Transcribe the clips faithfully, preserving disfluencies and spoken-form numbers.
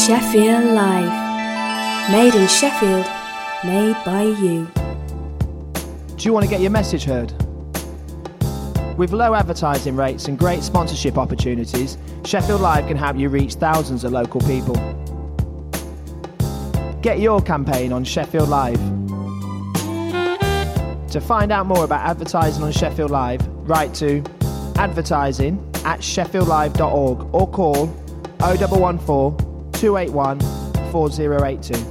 Sheffield Live. Made in Sheffield, made by you. Do you want to get your message heard? With low advertising rates and great sponsorship opportunities, Sheffield Live can help you reach thousands of local people. Get your campaign on Sheffield Live. To find out more about advertising on Sheffield Live, write to advertising at sheffield live dot org or call oh one one four, two eight one, four oh eight two.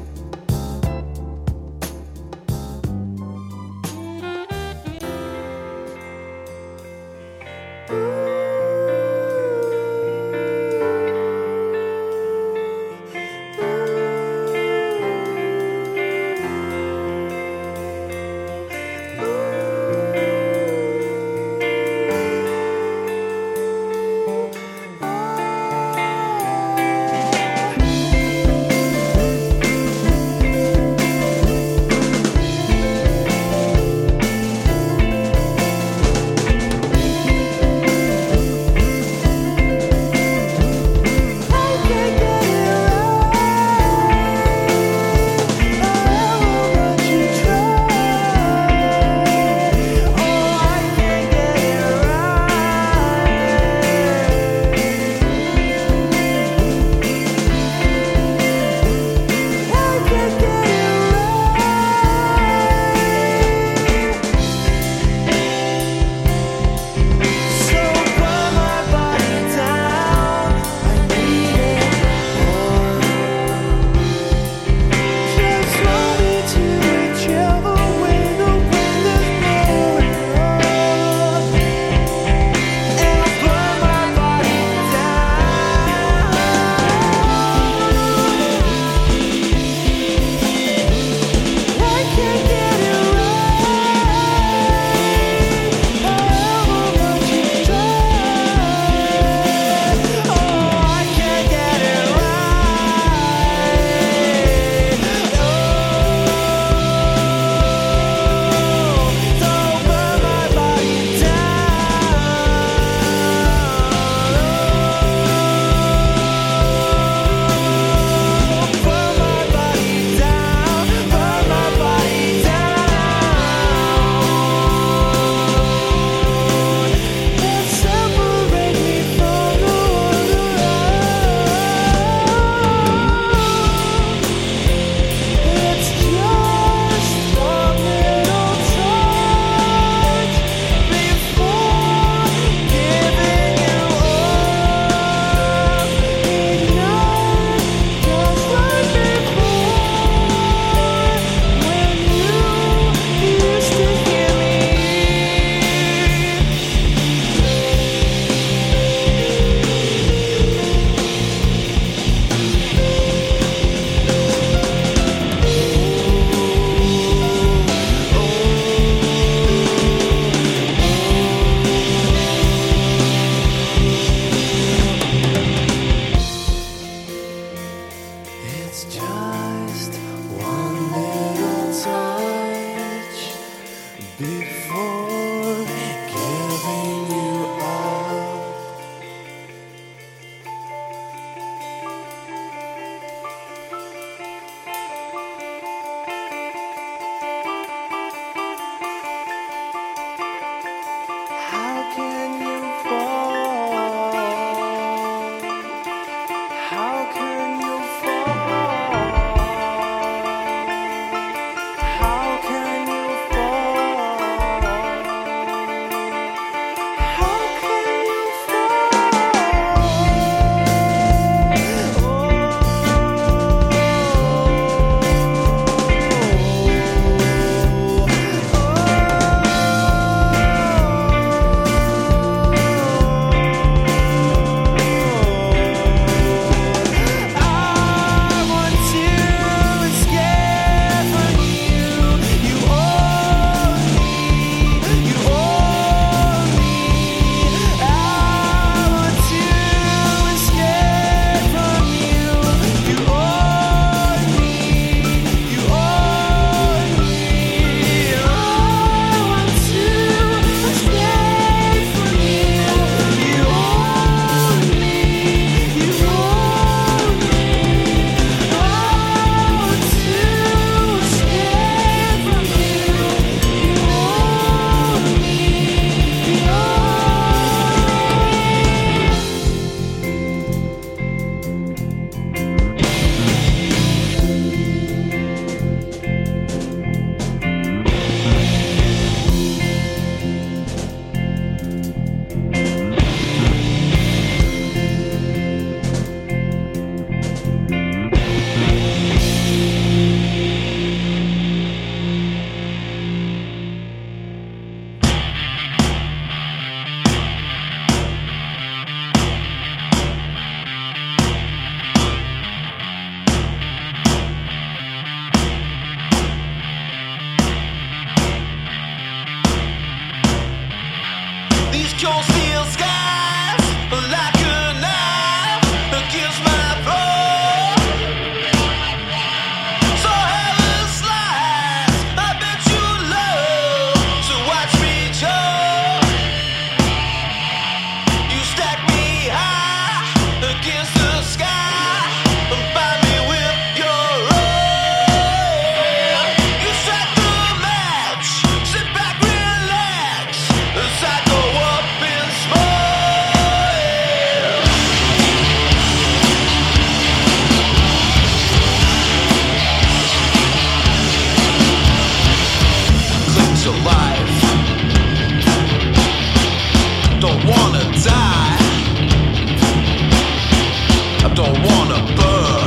don't wanna burn.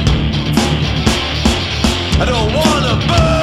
I don't wanna burn.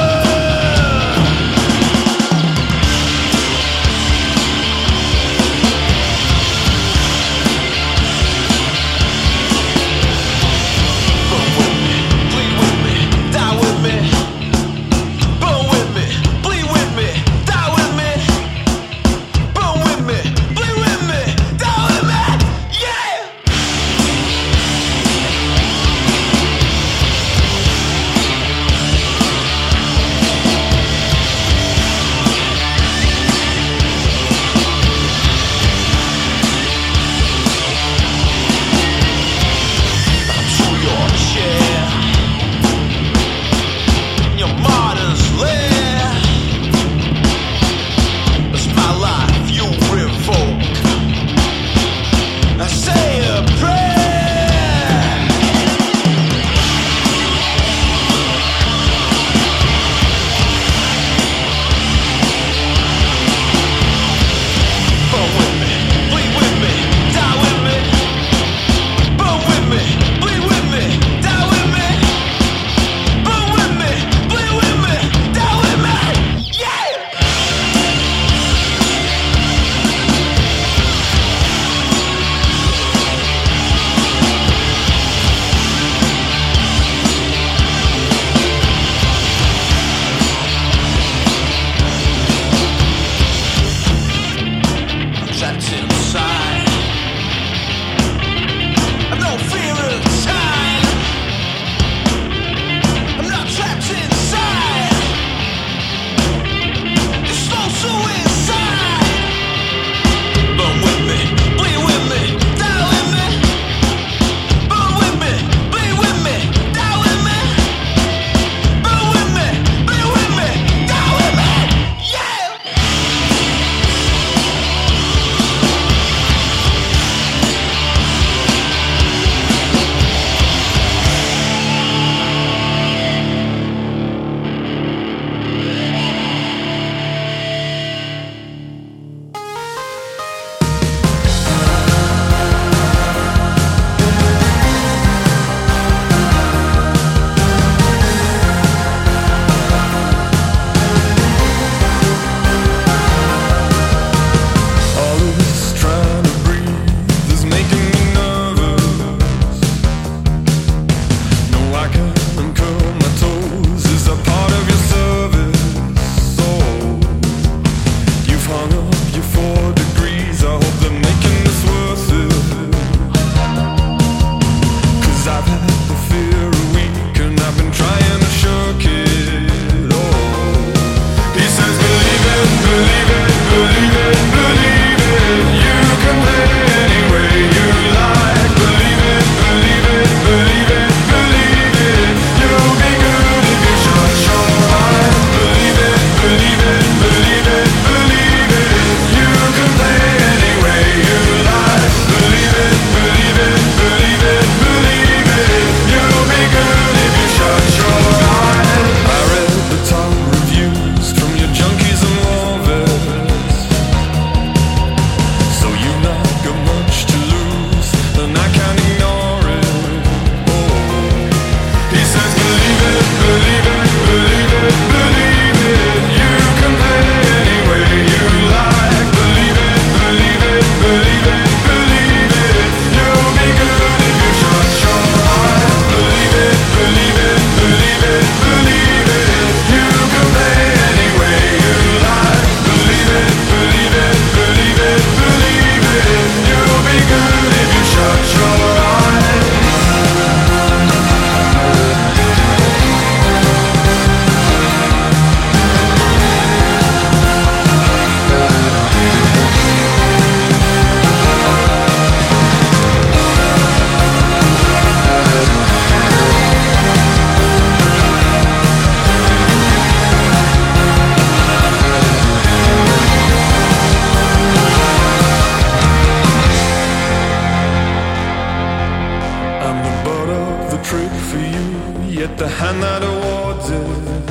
the hand that awards it,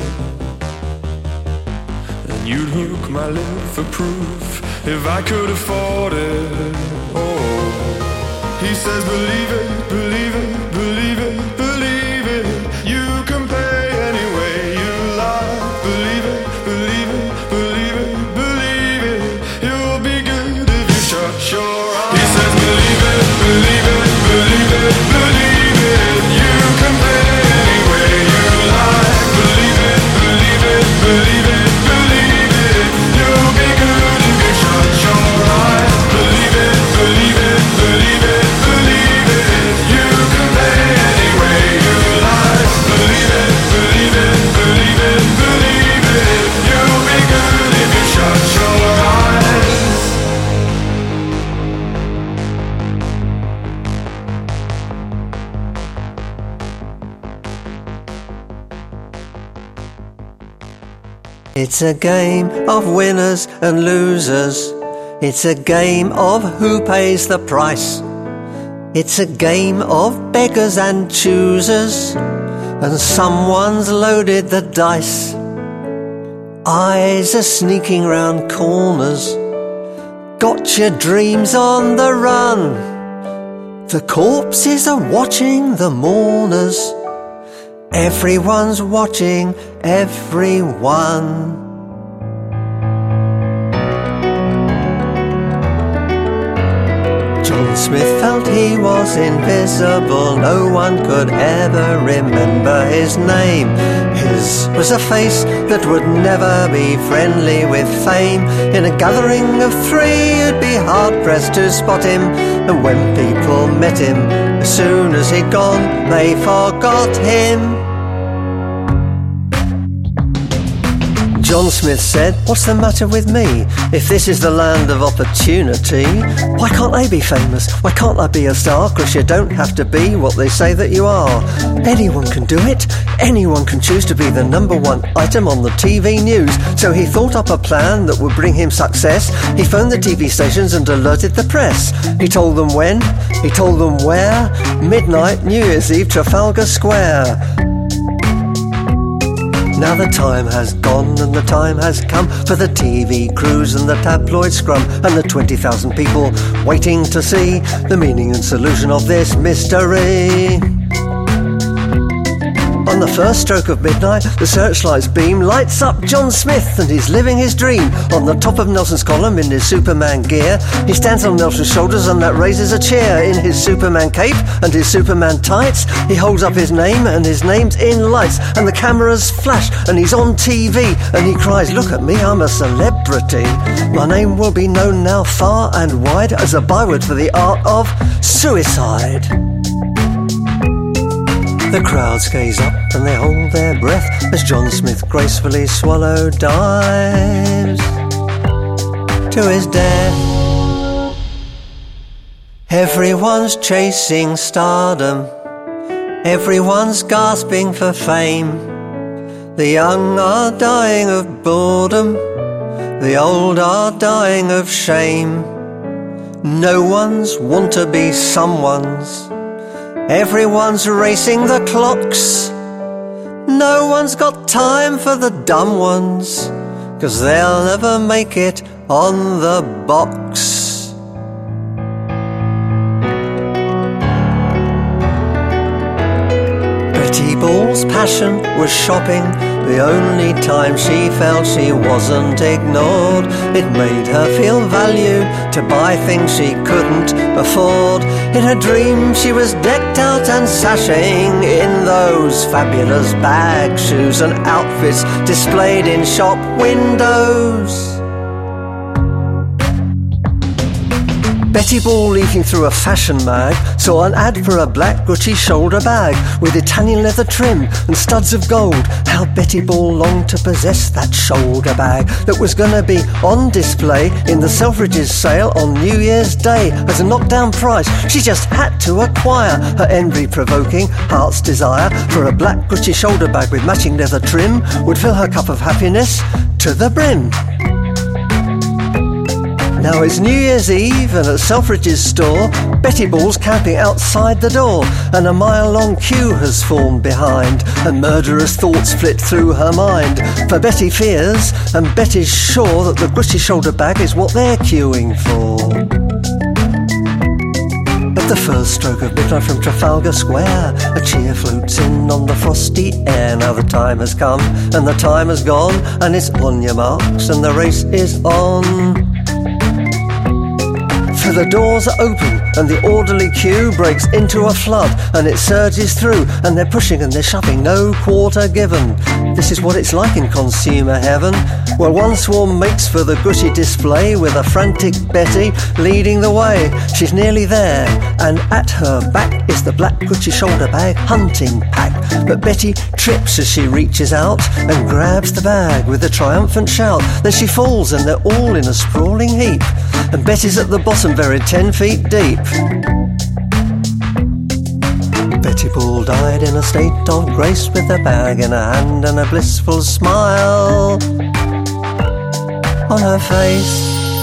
and you'd hook my lip for proof if I could afford it. Oh, he says believe it, believe it, It's a game of winners and losers. It's a game of who pays the price. It's a game of beggars and choosers, and someone's loaded the dice. Eyes are sneaking round corners, got your dreams on the run. The corpses are watching the mourners. Everyone's watching everyone. John Smith felt he was invisible. No one could ever remember his name. His was a face that would never be friendly with fame. In a gathering of three, you'd be hard-pressed to spot him. And when people met him, as soon as he'd gone, they forgot him. John Smith said, "What's the matter with me? If this is the land of opportunity, why can't I be famous? Why can't I be a star? 'Cause you don't have to be what they say that you are. Anyone can do it. Anyone can choose to be the number one item on the T V news." So he thought up a plan that would bring him success. He phoned the T V stations and alerted the press. He told them when, he told them where. Midnight, New Year's Eve, Trafalgar Square. Now the time has gone and the time has come for the T V crews and the tabloid scrum and the twenty thousand people waiting to see the meaning and solution of this mystery. On the first stroke of midnight, the searchlight's beam lights up John Smith, and he's living his dream. On the top of Nelson's column in his Superman gear, he stands on Nelson's shoulders and that raises a cheer. In his Superman cape and his Superman tights, he holds up his name and his name's in lights, and the cameras flash and he's on T V, and he cries, "Look at me, I'm a celebrity. My name will be known now far and wide as a byword for the art of suicide." The crowds gaze up and they hold their breath as John Smith gracefully swallowed dives to his death. Everyone's chasing stardom, everyone's gasping for fame. The young are dying of boredom, the old are dying of shame. No one's want to be someone's. Everyone's racing the clocks. No one's got time for the dumb ones, 'cause they'll never make it on the box. Betty Ball's passion was shopping, the only time she felt she wasn't ignored. It made her feel value to buy things she couldn't afford. In her dream she was decked out and sashing in those fabulous bag shoes and outfits displayed in shop windows. Betty Ball, leafing through a fashion mag, saw an ad for a black Gucci shoulder bag with Italian leather trim and studs of gold. How Betty Ball longed to possess that shoulder bag that was going to be on display in the Selfridges sale on New Year's Day as a knockdown price. She just had to acquire her envy-provoking heart's desire for a black Gucci shoulder bag with matching leather trim would fill her cup of happiness to the brim. Now it's New Year's Eve and at Selfridges store, Betty Ball's camping outside the door, and a mile-long queue has formed behind, and murderous thoughts flit through her mind. For Betty fears, and Betty's sure that the Gucci shoulder bag is what they're queuing for. At the first stroke of midnight from Trafalgar Square, a cheer floats in on the frosty air. Now the time has come and the time has gone, and it's on your marks and the race is on. For the doors are open and the orderly queue breaks into a flood, and it surges through and they're pushing and they're shoving, no quarter given. This is what it's like in consumer heaven. Well, one swarm makes for the Gucci display with a frantic Betty leading the way. She's nearly there, and at her back is the black Gucci shoulder bag hunting pack. But Betty trips as she reaches out and grabs the bag with a triumphant shout. Then she falls and they're all in a sprawling heap, and Betty's at the bottom, buried ten feet deep. Betty Ball died in a state of grace with a bag in her hand and a blissful smile. on her face.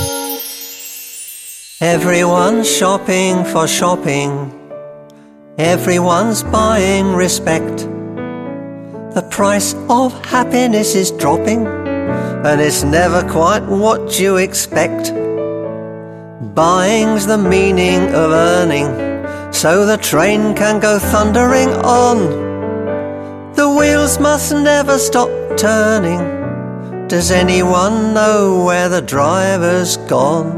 Everyone's shopping for shopping. Everyone's buying respect. The price of happiness is dropping, and it's never quite what you expect. Buying's the meaning of earning, so the train can go thundering on. The wheels must never stop turning. Does anyone know where the driver's gone?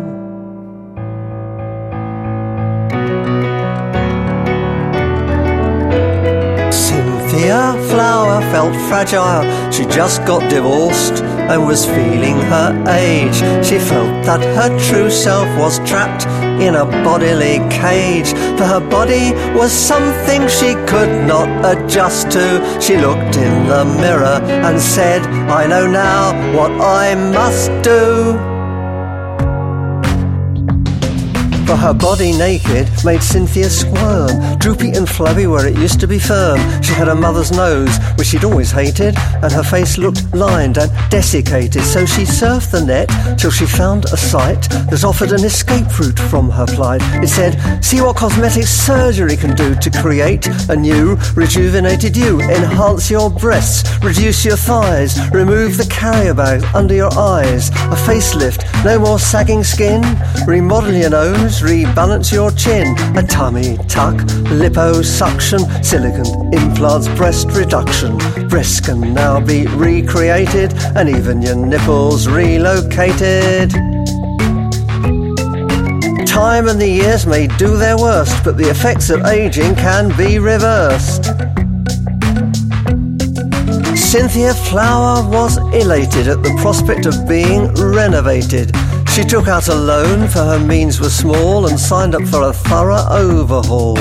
Cynthia Flower felt fragile. She just got divorced and was feeling her age. She felt that her true self was trapped in a bodily cage, for her body was something she could not adjust to. She looked in the mirror and said, I know now what I must do. For her body naked made Cynthia squirm, droopy and flabby where it used to be firm. She had a mother's nose, which she'd always hated, and her face looked lined and desiccated. So she surfed the net till she found a site that offered an escape route from her plight. It said, see what cosmetic surgery can do to create a new, rejuvenated you. Enhance your breasts, reduce your thighs, remove the carrier bags under your eyes. A facelift, no more sagging skin, remodel your nose, rebalance your chin. A tummy tuck, liposuction, silicone implants, breast reduction. Breasts can now be recreated, and even your nipples relocated. Time and the years may do their worst, but the effects of aging can be reversed. Cynthia Flower was elated at the prospect of being renovated. She took out a loan, for her means were small, and signed up for a thorough overhaul.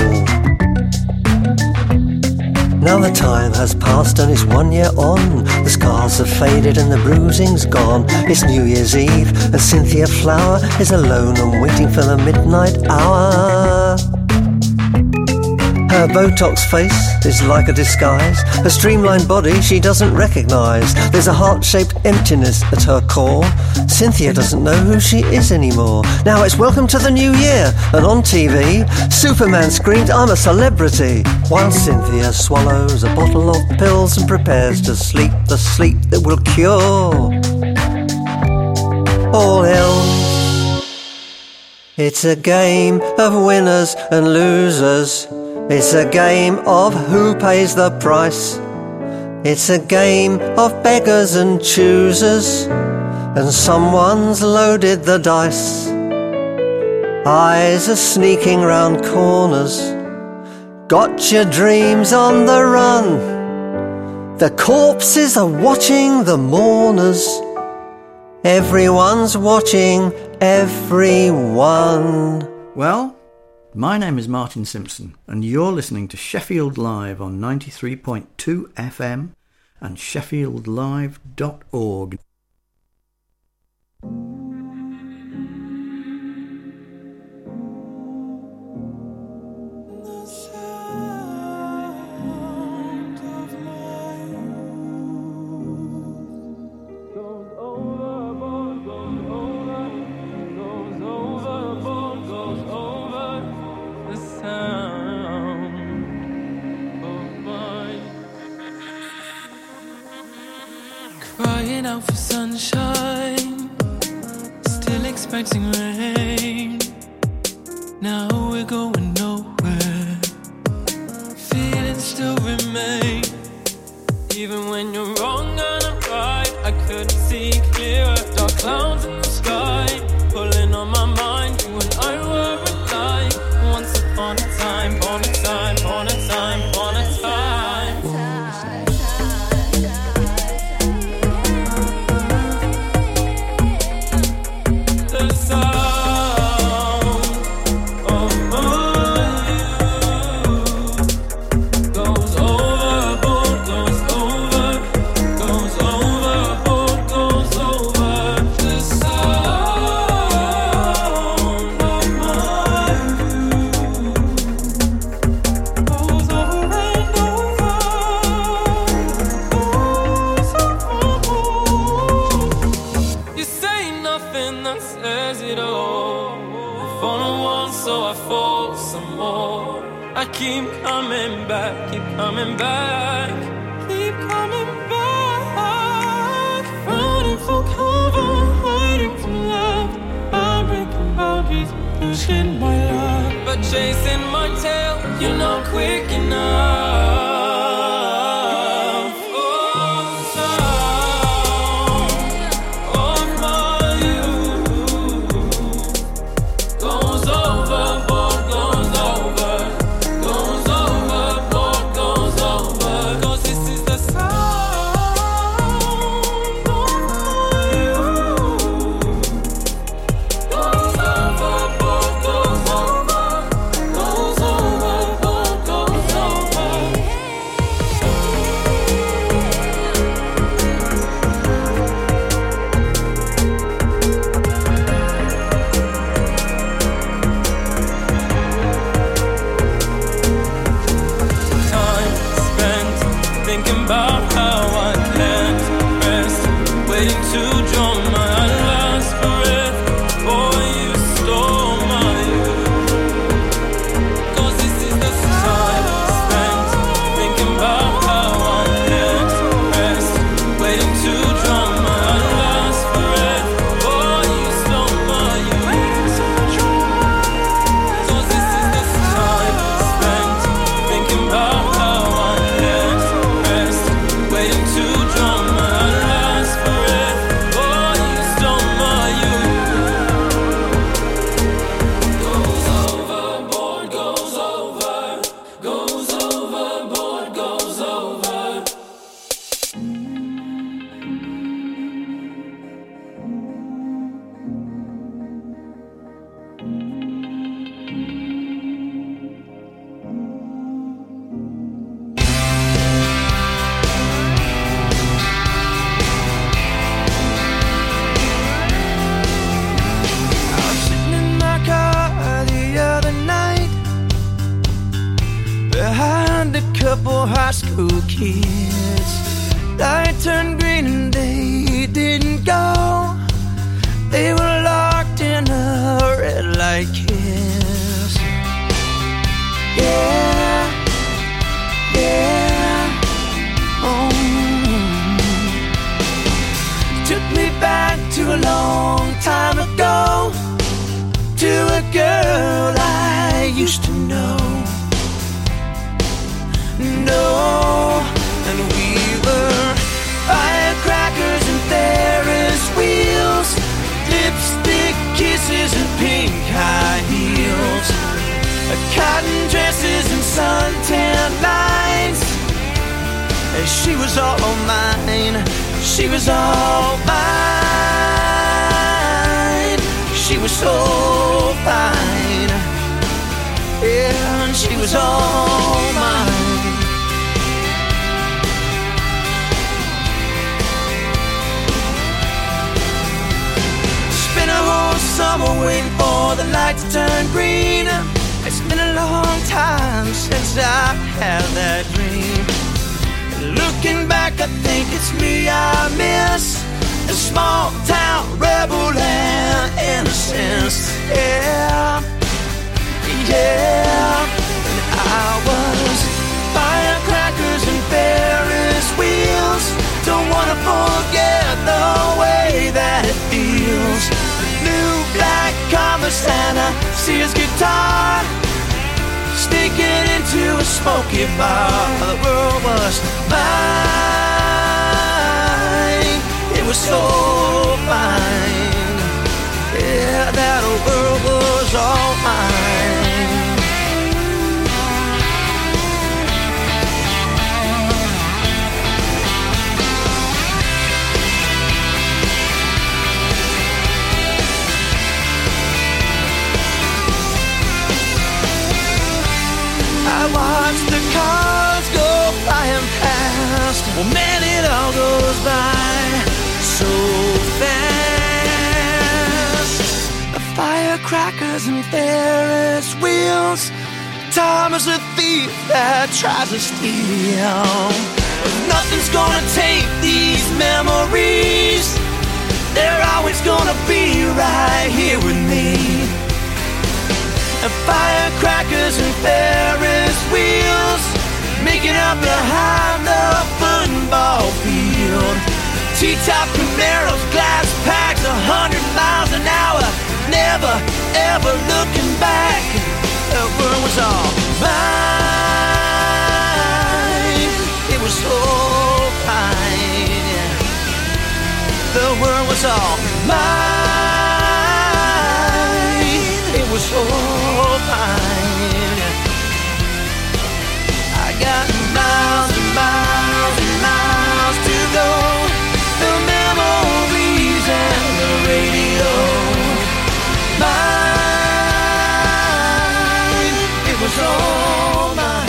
Now the time has passed and it's one year on. The scars have faded and the bruising's gone. It's New Year's Eve and Cynthia Flower is alone and waiting for the midnight hour. Her Botox face is like a disguise. Her streamlined body she doesn't recognise. There's a heart-shaped emptiness at her core. Cynthia doesn't know who she is anymore. Now it's welcome to the new year, and on T V, Superman screams, I'm a celebrity, while Cynthia swallows a bottle of pills and prepares to sleep the sleep that will cure all ills. It's a game of winners and losers. It's a game of who pays the price. It's a game of beggars and choosers, and someone's loaded the dice. Eyes are sneaking round corners. Got your dreams on the run. The corpses are watching the mourners. Everyone's watching everyone. Well, my name is Martin Simpson, and you're listening to Sheffield Live on ninety-three point two F M and sheffield live dot org. Crying out for sunshine, still expecting rain. Now we're going nowhere. Feelings still remain. Even when you're wrong and I'm right, I couldn't see clearer. Dark clouds in the sky, pulling on my mind. You and I were alike. Once upon a time, on a time, on a time, on a time. keep coming back, keep coming back, keep coming back. Running for cover, hiding from love. I'm breaking boundaries, losing my love, but chasing my tail, you're not quick enough. Smoky bar, the world was mine. It was so fine, yeah, that the world was all mine. I watched the cars go flying past. Well, man, it all goes by so fast. The firecrackers and Ferris wheels. Time is a thief that tries to steal. Nothing's gonna take these memories. They're always gonna be right here with me. and firecrackers and Ferris wheels, making up behind the football field. T-top Camaros, glass packs, a hundred miles an hour, never ever looking back. The world was all mine. It was so fine. Yeah. The world was all mine. It was so fine. I got miles and miles and miles to go. The memories and the radio. Mine, it was all mine.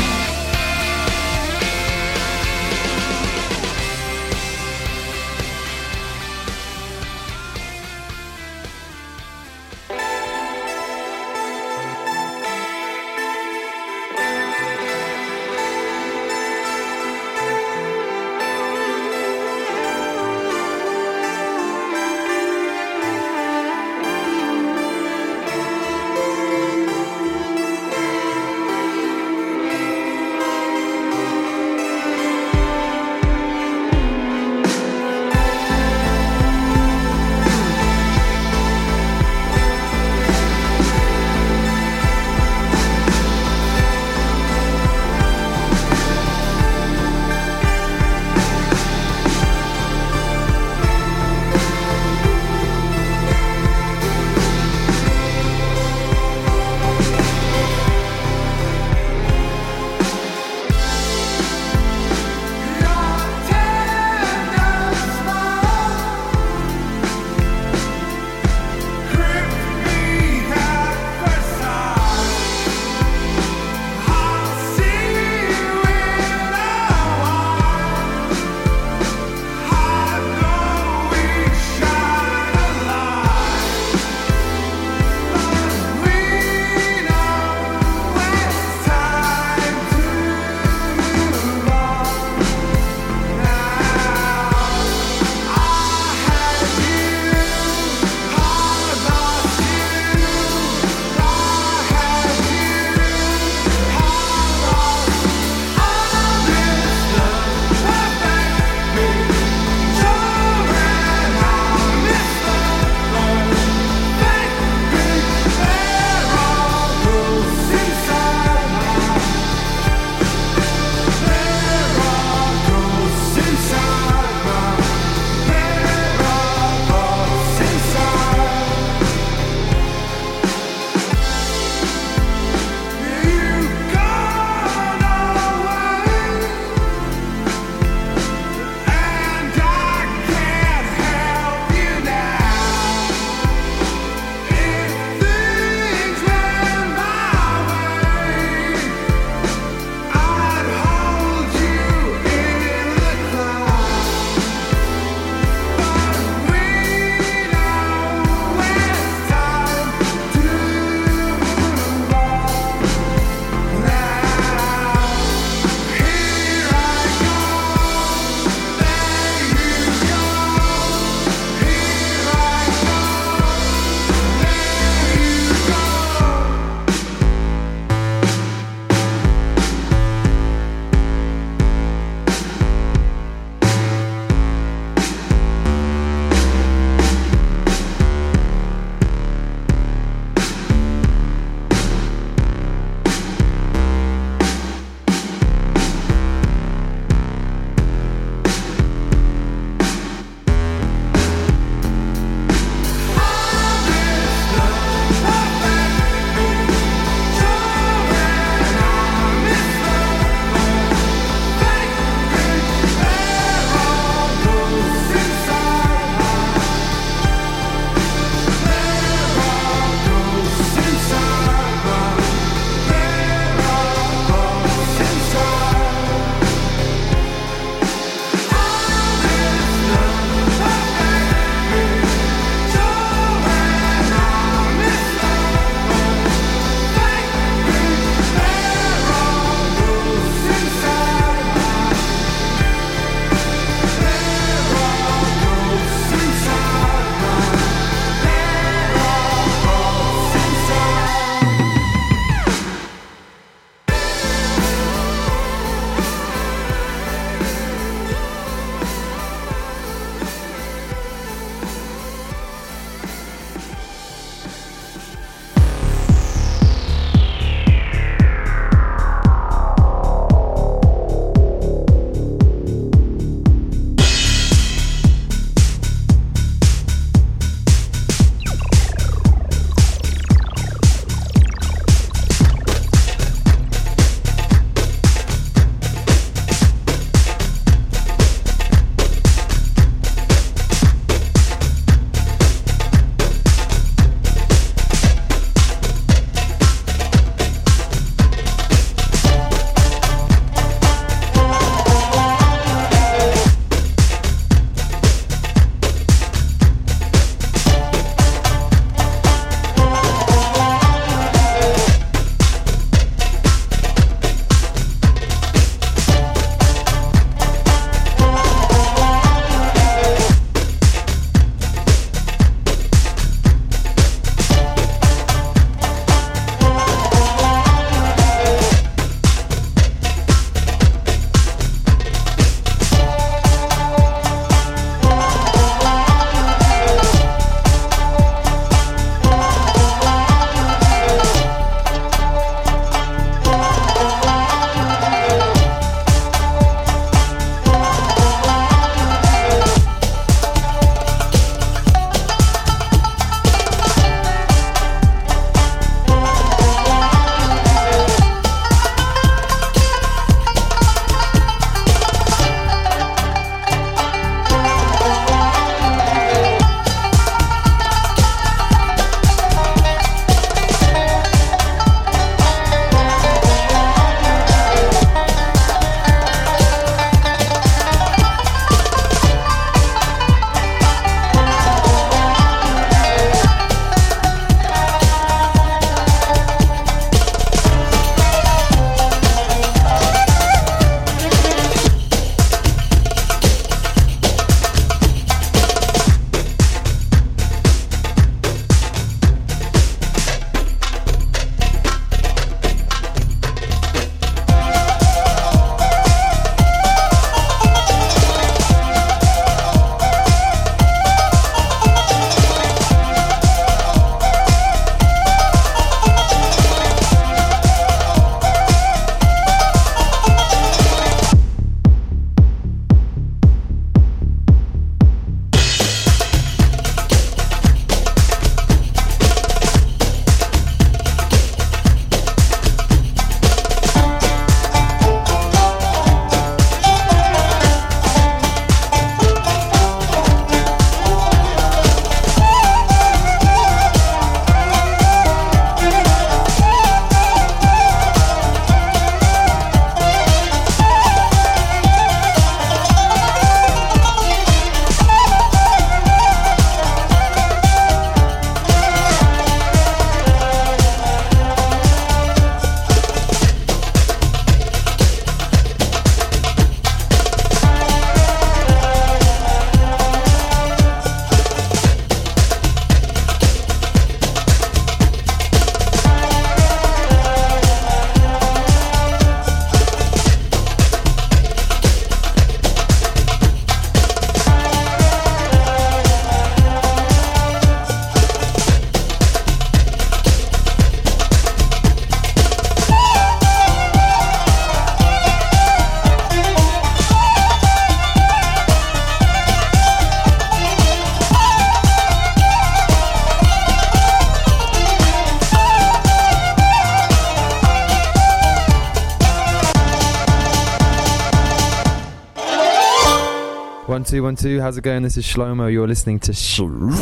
One, two, one, two. How's it going? This is Shlomo. You're listening to Sh-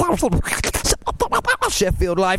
Sheffield Live.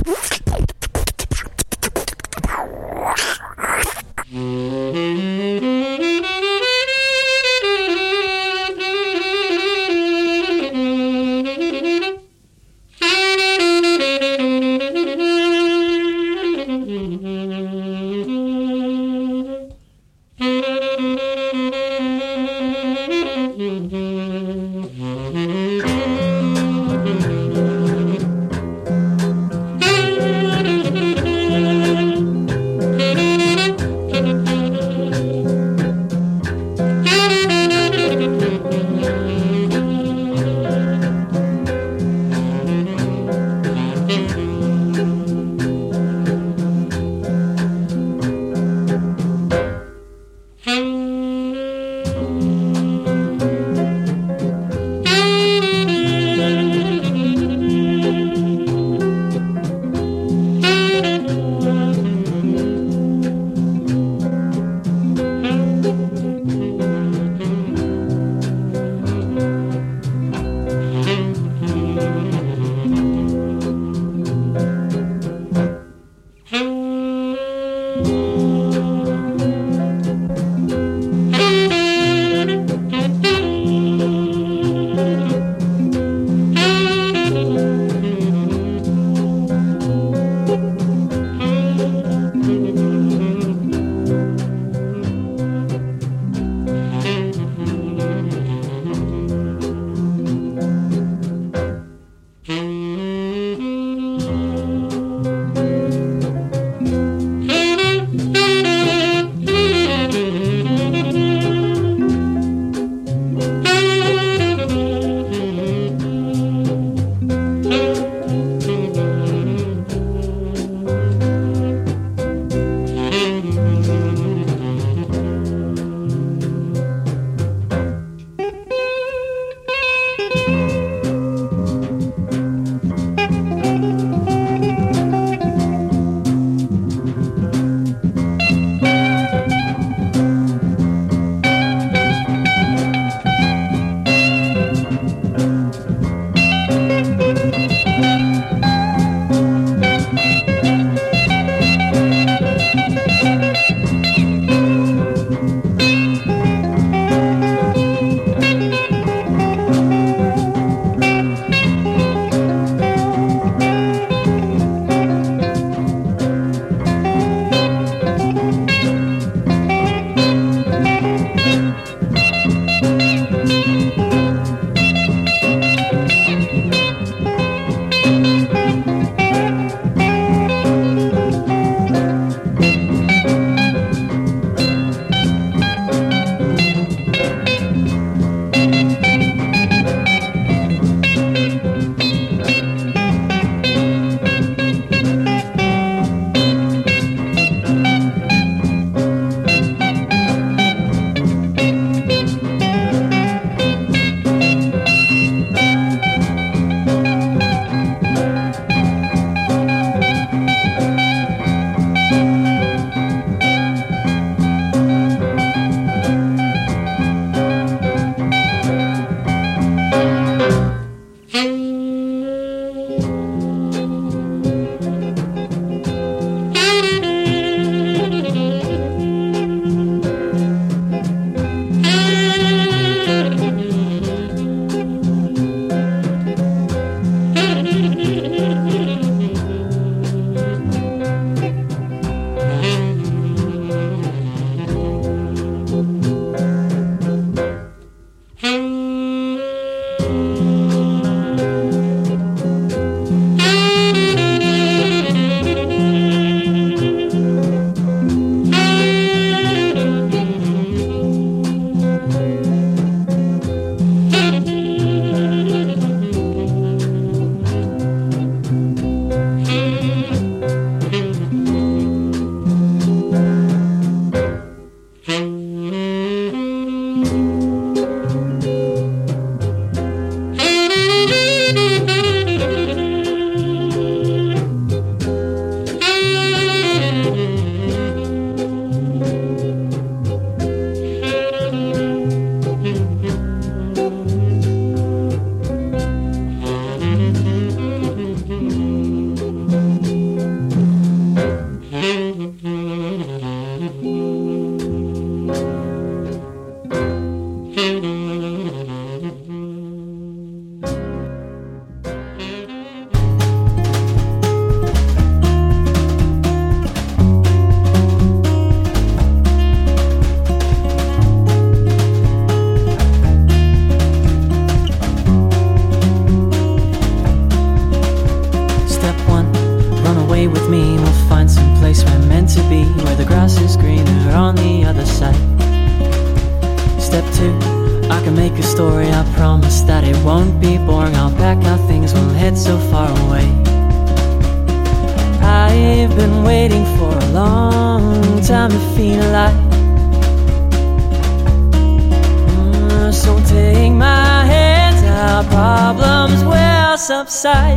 Subside.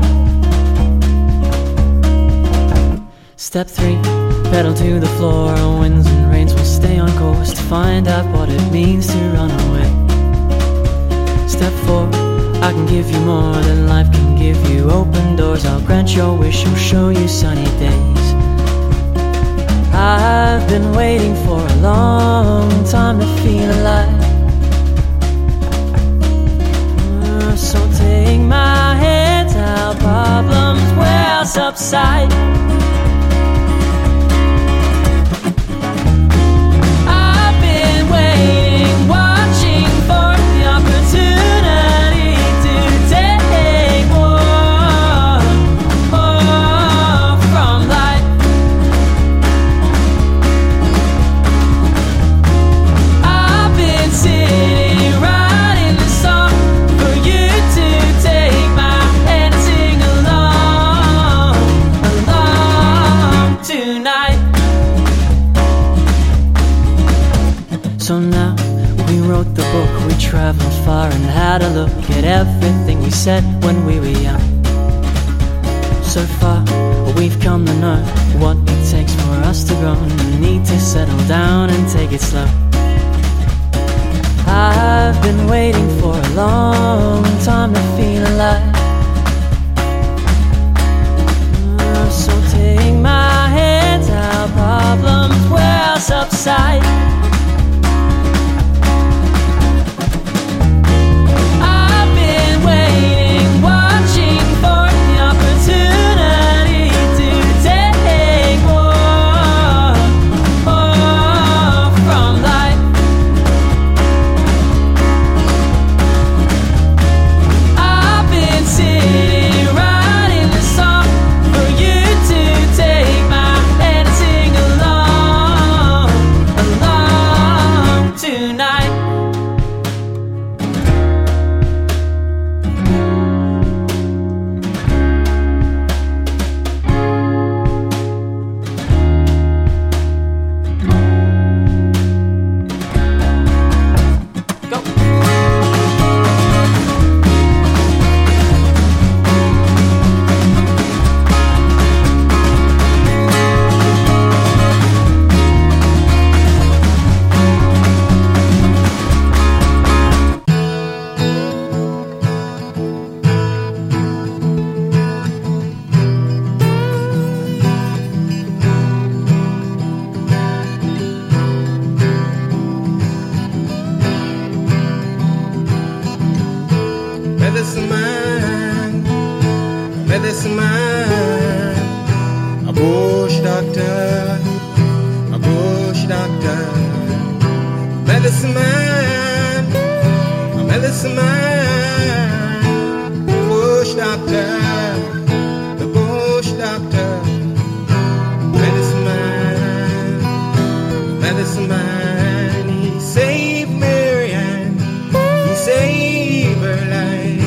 Step three, pedal to the floor. Winds and rains will stay on course to find out what it means to run away. Step four, I can give you more than life can give you. Open doors, I'll grant your wish, I'll show you sunny days. I've been waiting for a long time to feel alive. Uh, so take my hand, our problems will subside. I've been waiting, watching for the opportunity to take more, more from life. I've been sitting writing the song for you to take my hand and sing along, along tonight. So now we wrote the book, we traveled far and had a look at everything we said when we were young. So far we've come to know what it takes for us to grow, and we need to settle down and take it slow. I've been waiting for a long time to feel alive. Uh, So take my hand, our problems will subside. I've been waiting, watching for the opportunity to take more, more from life. I've been sitting writing the song for you to take my hand and sing along, along tonight. Medicine man, medicine man, a bush doctor, a bush doctor. Medicine man, a medicine man, bush doctor, the bush doctor. Medicine man, medicine man, he saved Marianne, he saved her life.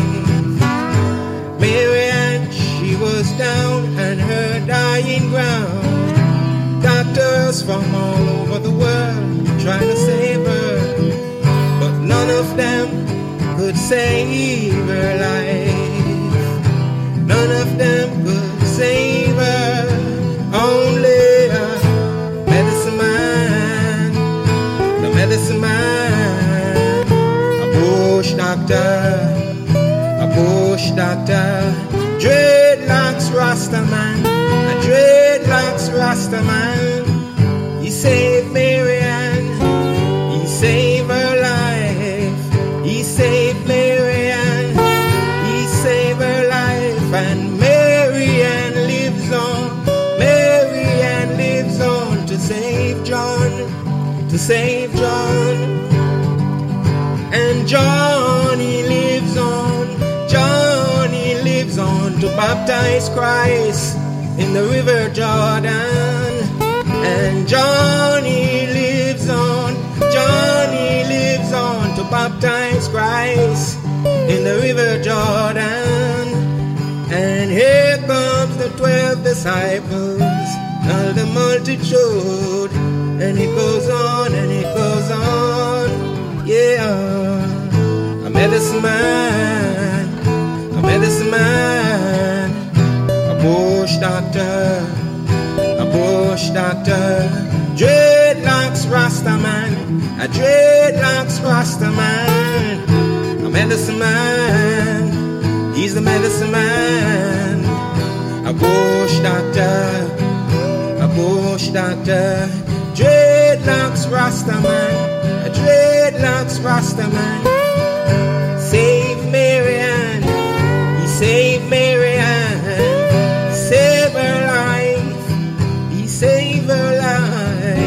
Marianne, she was down on her dying ground. Doctors from all over the world trying to save her, but none of them could save her life. None of them could save her. Only a medicine man, the medicine man, a bush doctor, a bush doctor. Dreadlocks Rasta man, a dreadlocks Rasta man. He saved Marianne, he saved her life. Johnny lives on, Johnny lives on to baptize Christ in the river Jordan. And Johnny lives on, Johnny lives on to baptize Christ in the river Jordan. And here comes the twelve disciples, all the multitude. And it goes on, and it goes on, yeah. A medicine man, a medicine man, a bush doctor, a bush doctor. Dreadlocks Rasta man, a dreadlocks Rasta man, a medicine man. He's the medicine man, a bush doctor, a bush doctor. Dreadlocks Rasta man, a dreadlocks Rasta man. Save Marianne, he saved Marianne. Save her life, he saved her life.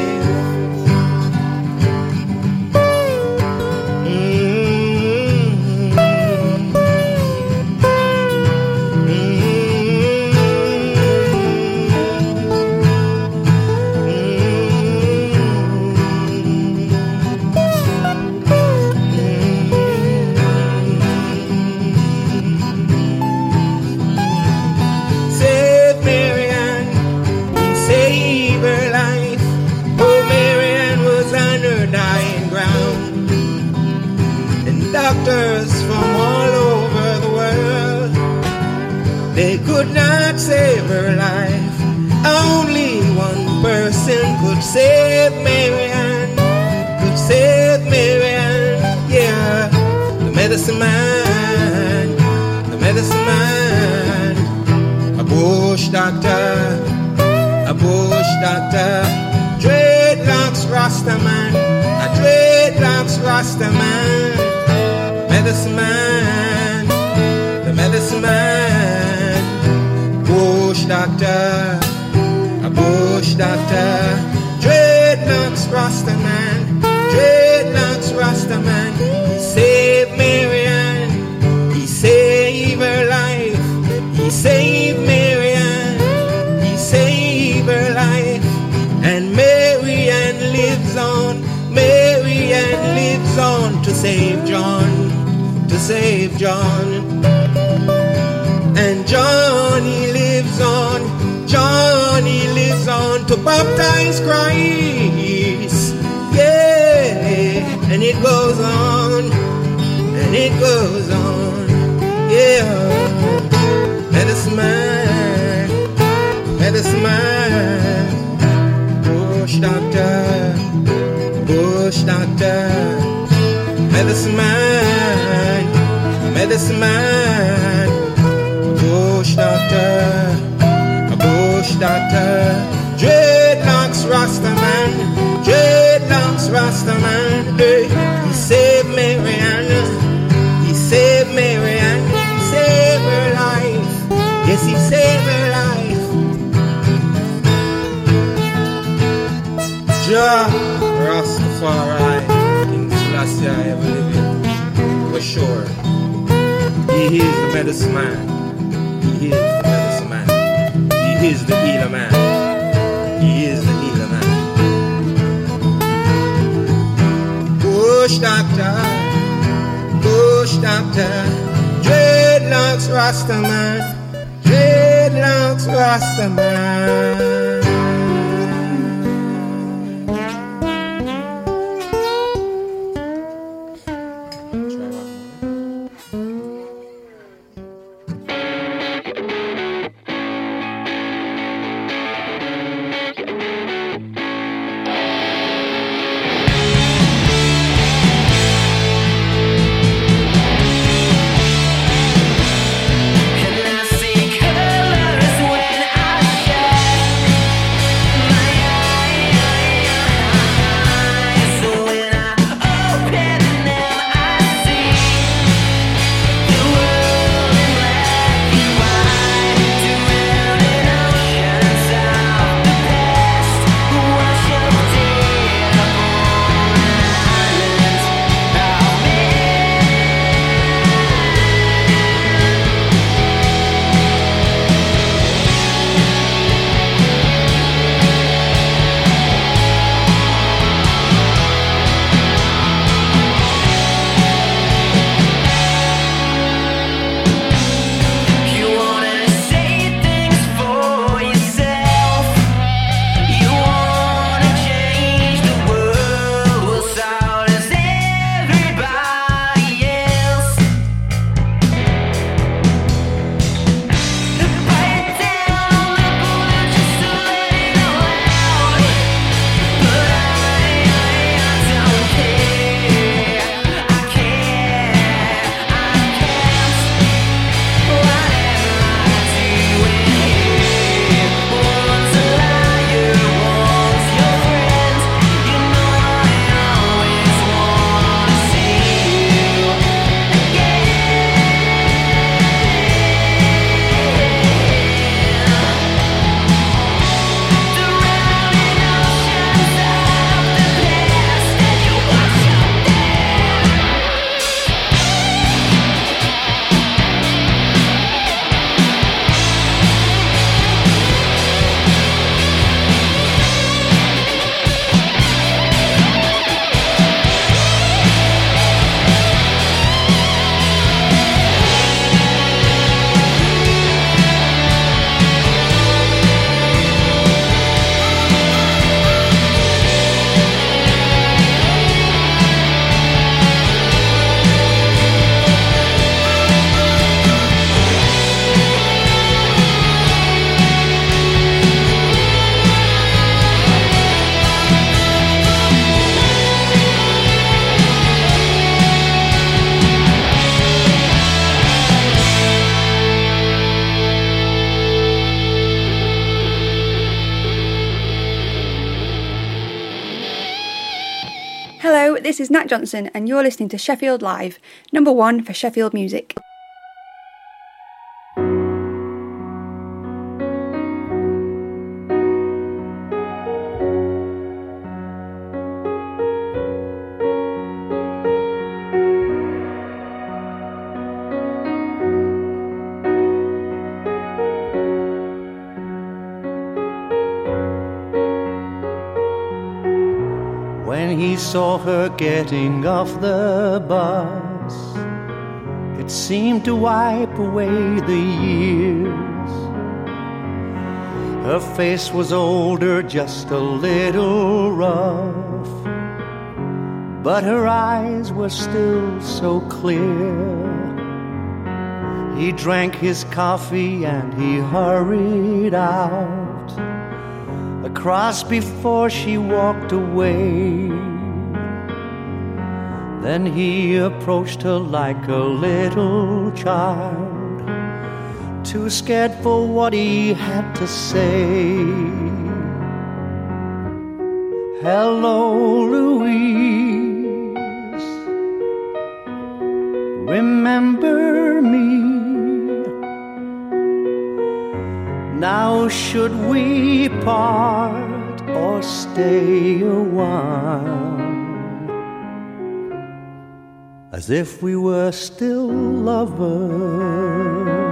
Doctors from all over the world, they could not save her life. Only one person could save Marianne, could save Marianne, yeah. The medicine man, the medicine man, a bush doctor, a bush doctor. Dreadlocks Rasta man, a dreadlocks Rasta man. Medicine man, the medicine man, bush doctor, a bush doctor. Dreadlocks Rasta man, dreadlocks Rasta man. He saved Marianne, he saved her life. He saved Marianne, he saved her life. And Marianne lives on, Marianne lives on to save John, to save John. And Johnny lives on, Johnny lives on to baptize Christ, yeah. And it goes on, and it goes on, yeah. Medicine man, medicine man, bush doctor, bush doctor. Medicine man, medicine man, bush doctor, a bush doctor. Dreadlocks Rasta man, dreadlocks Rasta man. Hey, he saved Marianne, he saved Marianne, he saved her life. Yes, he saved her life. Jah Rastafari, last year I ever lived in, for sure. He is the medicine man. He is the medicine man. He is the healer man. He is the healer man. Bush doctor, bush doctor. Dreadlocks Rasta man, dreadlocks Rasta man. And I see colors when I shine. this is Nat Johnson and you're listening to Sheffield Live, number one for Sheffield music. When he saw her getting off the bus, it seemed to wipe away the years. Her face was older, just a little rough, but her eyes were still so clear. He drank his coffee and he hurried out across before she walked away. Then he approached her like a little child, too scared for what he had to say. Hello, Louise, remember me? Now should we part or stay a while, as if we were still lovers?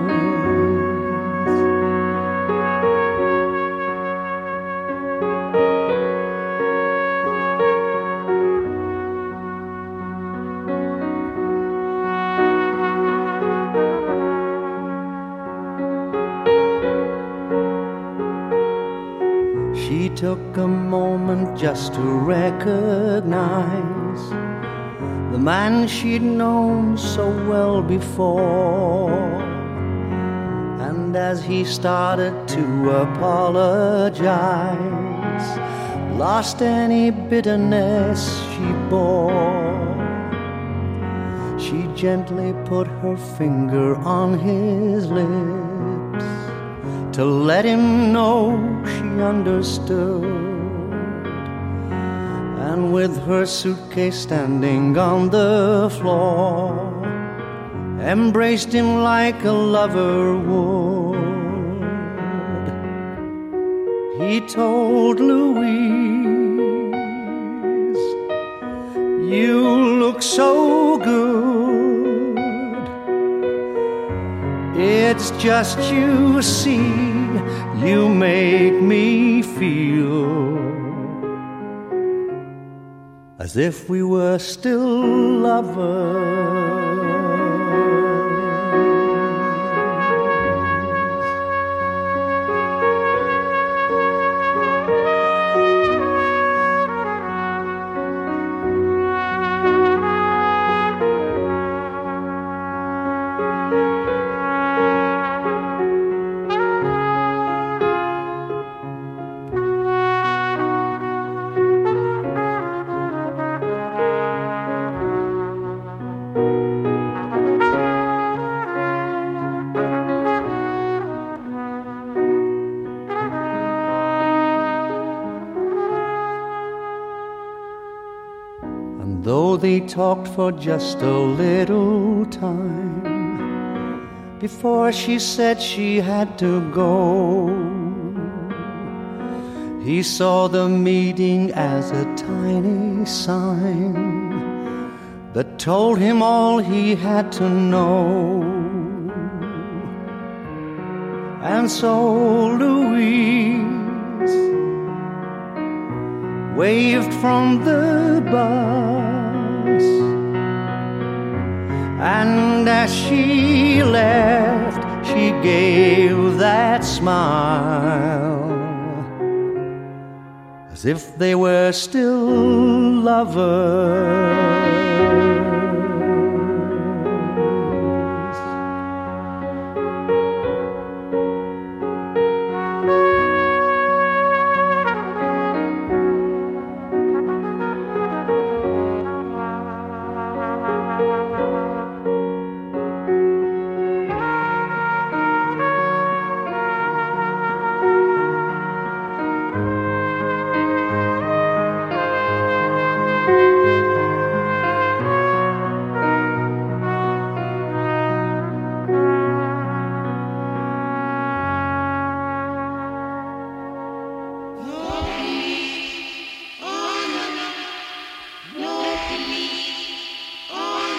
She took a moment just to recognize the man she'd known so well before. And as he started to apologize, lost any bitterness she bore, she gently put her finger on his lips to let him know she understood. And with her suitcase standing on the floor, embraced him like a lover would. He told Louise, "You look so good. It's just you see, you make me feel as if we were still lovers." Though they talked for just a little time before she said she had to go, he saw the meeting as a tiny sign that told him all he had to know. And so Louise waved from the bus, and as she left, she gave that smile, as if they were still lovers.